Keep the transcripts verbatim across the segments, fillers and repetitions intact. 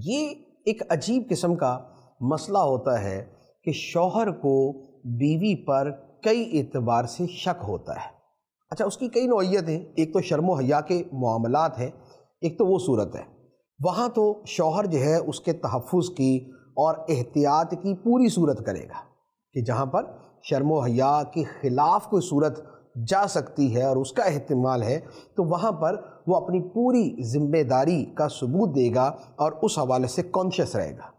یہ ایک عجیب قسم کا مسئلہ ہوتا ہے کہ شوہر کو بیوی پر کئی اعتبار سے شک ہوتا ہے۔ اچھا، اس کی کئی نوعیت ہیں۔ ایک تو شرم و حیا کے معاملات ہیں، ایک تو وہ صورت ہے، وہاں تو شوہر جو ہے اس کے تحفظ کی اور احتیاط کی پوری صورت کرے گا کہ جہاں پر شرم و حیا کے خلاف کوئی صورت جا سکتی ہے اور اس کا احتمال ہے تو وہاں پر وہ اپنی پوری ذمہ داری کا ثبوت دے گا اور اس حوالے سے کانشیس رہے گا۔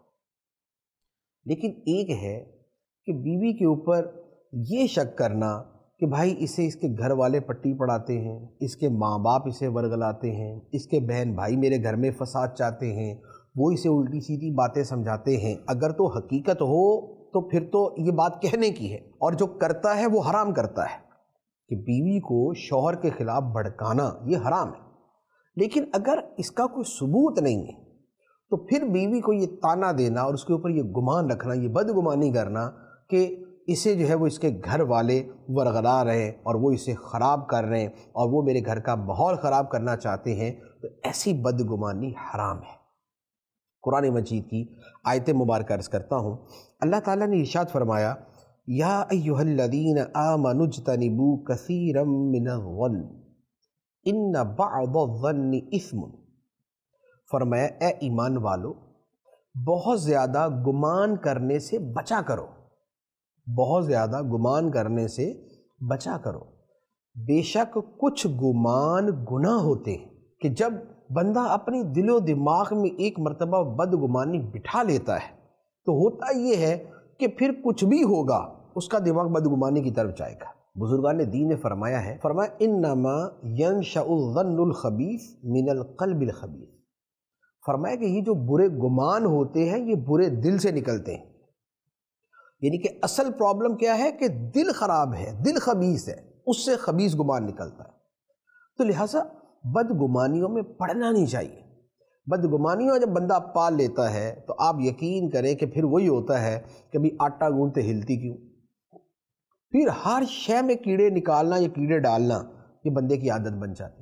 لیکن ایک ہے کہ بیوی کے اوپر یہ شک کرنا کہ بھائی اسے اس کے گھر والے پٹی پڑھاتے ہیں، اس کے ماں باپ اسے ورگلاتے ہیں، اس کے بہن بھائی میرے گھر میں فساد چاہتے ہیں، وہ اسے الٹی سیدھی باتیں سمجھاتے ہیں۔ اگر تو حقیقت ہو تو پھر تو یہ بات کہنے کی ہے، اور جو کرتا ہے وہ حرام کرتا ہے کہ بیوی کو شوہر کے خلاف بھڑکانا، یہ حرام ہے۔ لیکن اگر اس کا کوئی ثبوت نہیں ہے تو پھر بیوی کو یہ تانا دینا اور اس کے اوپر یہ گمان رکھنا، یہ بدگمانی کرنا کہ اسے جو ہے وہ اس کے گھر والے ورغلا رہے ہیں اور وہ اسے خراب کر رہے ہیں اور وہ میرے گھر کا ماحول خراب کرنا چاہتے ہیں، تو ایسی بدگمانی حرام ہے۔ قرآن مجید کی آیت مبارکہ عرض کرتا ہوں، اللہ تعالیٰ نے ارشاد فرمایا، یا ایھا الذین آمنوا اجتنبوا کثیرا من الظن ان بعض الظن اثم۔ فرمایا اے ایمان والو، بہت زیادہ گمان کرنے سے بچا کرو، بہت زیادہ گمان کرنے سے بچا کرو، بے شک کچھ گمان گناہ ہوتے ہیں کہ جب بندہ اپنی دل و دماغ میں ایک مرتبہ بدگمانی بٹھا لیتا ہے تو ہوتا یہ ہے کہ پھر کچھ بھی ہوگا اس کا دماغ بدگمانی کی طرف جائے گا۔ بزرگان دین نے فرمایا ہے، فرمایا انما ینشأ الظن الخبیث من القلب الخبیث۔ فرمایا کہ یہ جو برے گمان ہوتے ہیں یہ برے دل سے نکلتے ہیں، یعنی کہ اصل پرابلم کیا ہے کہ دل خراب ہے، دل خبیث ہے، اس سے خبیث گمان نکلتا ہے۔ تو لہٰذا بدگمانیوں میں پڑنا نہیں چاہیے۔ بدگمانیوں جب بندہ پال لیتا ہے تو آپ یقین کریں کہ پھر وہی ہوتا ہے کہ بھی آٹا گوندتے ہلتی کیوں، پھر ہر شے میں کیڑے نکالنا یا کیڑے ڈالنا یہ بندے کی عادت بن جاتی ہے۔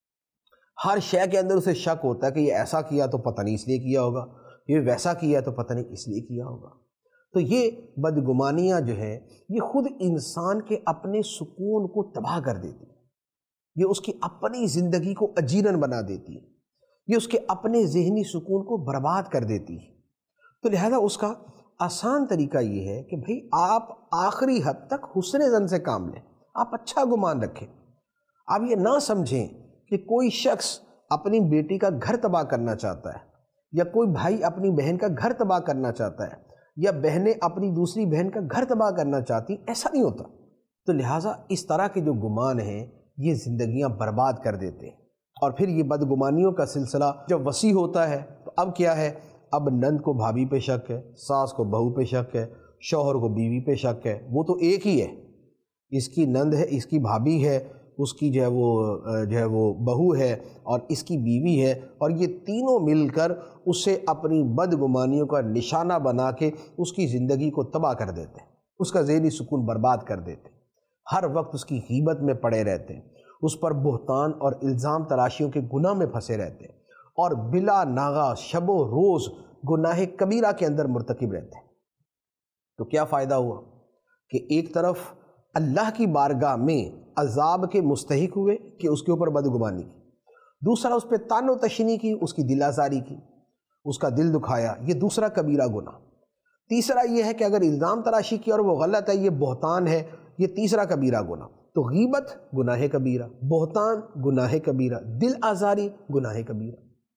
ہر شے کے اندر اسے شک ہوتا ہے کہ یہ ایسا کیا تو پتہ نہیں اس لیے کیا ہوگا، یہ ویسا کیا تو پتہ نہیں اس لیے کیا ہوگا۔ تو یہ بدگمانیاں جو ہیں یہ خود انسان کے اپنے سکون کو تباہ کر دیتی ہیں، یہ اس کی اپنی زندگی کو اجیرن بنا دیتی ہے، یہ اس کے اپنے ذہنی سکون کو برباد کر دیتی ہے۔ تو لہذا اس کا آسان طریقہ یہ ہے کہ بھئی آپ آخری حد تک حسن ظن سے کام لیں، آپ اچھا گمان رکھیں۔ آپ یہ نہ سمجھیں کہ کوئی شخص اپنی بیٹی کا گھر تباہ کرنا چاہتا ہے، یا کوئی بھائی اپنی بہن کا گھر تباہ کرنا چاہتا ہے، یا بہنیں اپنی دوسری بہن کا گھر تباہ کرنا چاہتی، ایسا نہیں ہوتا۔ تو لہٰذا اس طرح کے جو گمان ہیں یہ زندگیاں برباد کر دیتے ہیں، اور پھر یہ بدگمانیوں کا سلسلہ جب وسیع ہوتا ہے تو اب کیا ہے، اب نند کو بھابھی پہ شک ہے، ساس کو بہو پہ شک ہے، شوہر کو بیوی پہ شک ہے، وہ تو ایک ہی ہے، اس کی نند ہے، اس کی بھابھی ہے، اس کی جو ہے وہ جو ہے وہ بہو ہے اور اس کی بیوی ہے، اور یہ تینوں مل کر اسے اپنی بدگمانیوں کا نشانہ بنا کے اس کی زندگی کو تباہ کر دیتے ہیں، اس کا ذہنی سکون برباد کر دیتے ہیں، ہر وقت اس کی غیبت میں پڑے رہتے ہیں، اس پر بہتان اور الزام تراشیوں کے گناہ میں پھنسے رہتے ہیں، اور بلا ناغہ شب و روز گناہ کبیرہ کے اندر مرتکب رہتے ہیں۔ تو کیا فائدہ ہوا کہ ایک طرف اللہ کی بارگاہ میں عذاب کے مستحق ہوئے کہ اس کے اوپر بدگمانی کی، دوسرا اس پہ طعن و تشنیع کی، اس کی دل آزاری کی، اس کا دل دکھایا، یہ دوسرا کبیرہ گناہ۔ تیسرا یہ ہے کہ اگر الزام تراشی کی اور وہ غلط ہے، یہ بہتان ہے، یہ تیسرا کبیرہ گناہ۔ تو غیبت گناہ کبیرہ، بہتان گناہ کبیرہ، دل آزاری گناہ کبیرہ۔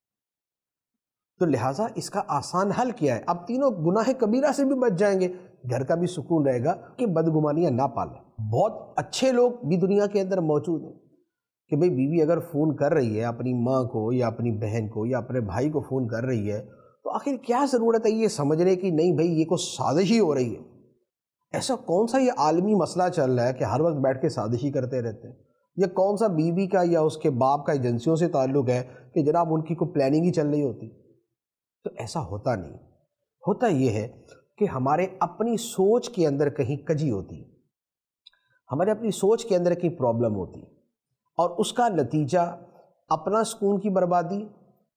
تو لہٰذا اس کا آسان حل کیا ہے، اب تینوں گناہ کبیرہ سے بھی بچ جائیں گے، گھر کا بھی سکون رہے گا کہ بدگمانیاں نہ پالیں۔ بہت اچھے لوگ بھی دنیا کے اندر موجود ہیں کہ بھئی بیوی اگر فون کر رہی ہے اپنی ماں کو یا اپنی بہن کو یا اپنے بھائی کو فون کر رہی ہے تو آخر کیا ضرورت ہے یہ سمجھنے کی نہیں بھئی یہ کوئی سازش ہی ہو رہی ہے۔ ایسا کون سا یہ عالمی مسئلہ چل رہا ہے کہ ہر وقت بیٹھ کے سازشی کرتے رہتے ہیں؟ یہ کون سا بیوی کا یا اس کے باپ کا ایجنسیوں سے تعلق ہے کہ جناب ان کی کوئی پلاننگ ہی چل رہی ہوتی؟ تو ایسا ہوتا نہیں، ہوتا یہ ہے کہ ہمارے اپنی سوچ کے اندر کہیں کجی ہوتی، ہمارے اپنی سوچ کے اندر کہیں پرابلم ہوتی، اور اس کا نتیجہ اپنا سکون کی بربادی،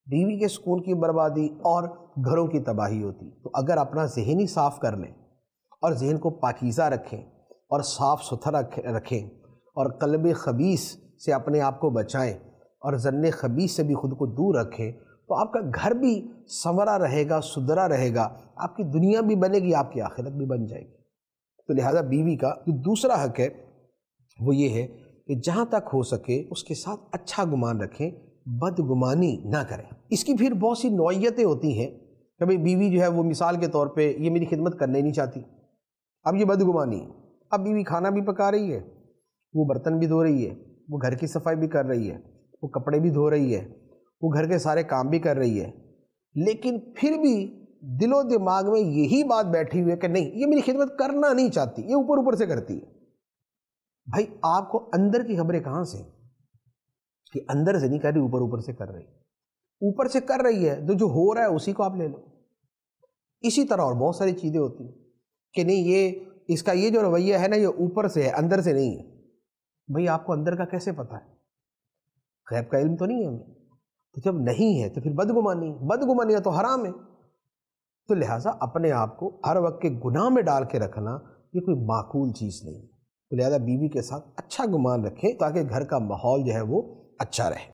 بیوی کے سکون کی بربادی اور گھروں کی تباہی ہوتی. تو اگر اپنا ذہن ہی صاف کر لیں اور ذہن کو پاکیزہ رکھیں اور صاف ستھرا رکھیں اور قلب خبیث سے اپنے آپ کو بچائیں اور ظن خبیث سے بھی خود کو دور رکھیں تو آپ کا گھر بھی سنورا رہے گا، سدھرا رہے گا، آپ کی دنیا بھی بنے گی، آپ کی آخرت بھی بن جائے گی. تو لہٰذا بیوی کا جو دوسرا حق ہے وہ یہ ہے کہ جہاں تک ہو سکے اس کے ساتھ اچھا گمان رکھیں، بدگمانی نہ کریں. اس کی پھر بہت سی نوعیتیں ہوتی ہیں. کبھی بیوی جو ہے وہ مثال کے طور پہ یہ میری خدمت کرنے نہیں چاہتی، اب یہ بدگمانی. اب بیوی کھانا بھی پکا رہی ہے، وہ برتن بھی دھو رہی ہے، وہ گھر کی صفائی بھی کر رہی ہے، وہ کپڑے بھی دھو رہی ہے، وہ گھر کے سارے کام بھی کر رہی ہے، لیکن پھر بھی دل و دماغ میں یہی بات بیٹھی ہوئی ہے کہ نہیں یہ میری خدمت کرنا نہیں چاہتی، یہ اوپر اوپر سے کرتی ہے. بھائی آپ کو اندر کی خبریں کہاں سے کہ اندر سے نہیں کر رہی، اوپر اوپر سے کر رہی. اوپر سے کر رہی ہے تو جو ہو رہا ہے اسی کو آپ لے لو. اسی طرح اور بہت ساری چیزیں ہوتی ہیں کہ نہیں یہ اس کا یہ جو رویہ ہے نا یہ اوپر سے ہے، اندر سے نہیں ہے. بھئی آپ کو اندر کا کیسے پتہ ہے؟ غیب کا علم تو نہیں ہے ہمیں. تو جب نہیں ہے تو پھر بدگمانی بدگمانی ہے تو حرام ہے. تو لہٰذا اپنے آپ کو ہر وقت کے گناہ میں ڈال کے رکھنا یہ کوئی معقول چیز نہیں. تو لہٰذا بیوی کے ساتھ اچھا گمان رکھیں تاکہ گھر کا ماحول جو ہے وہ اچھا رہے.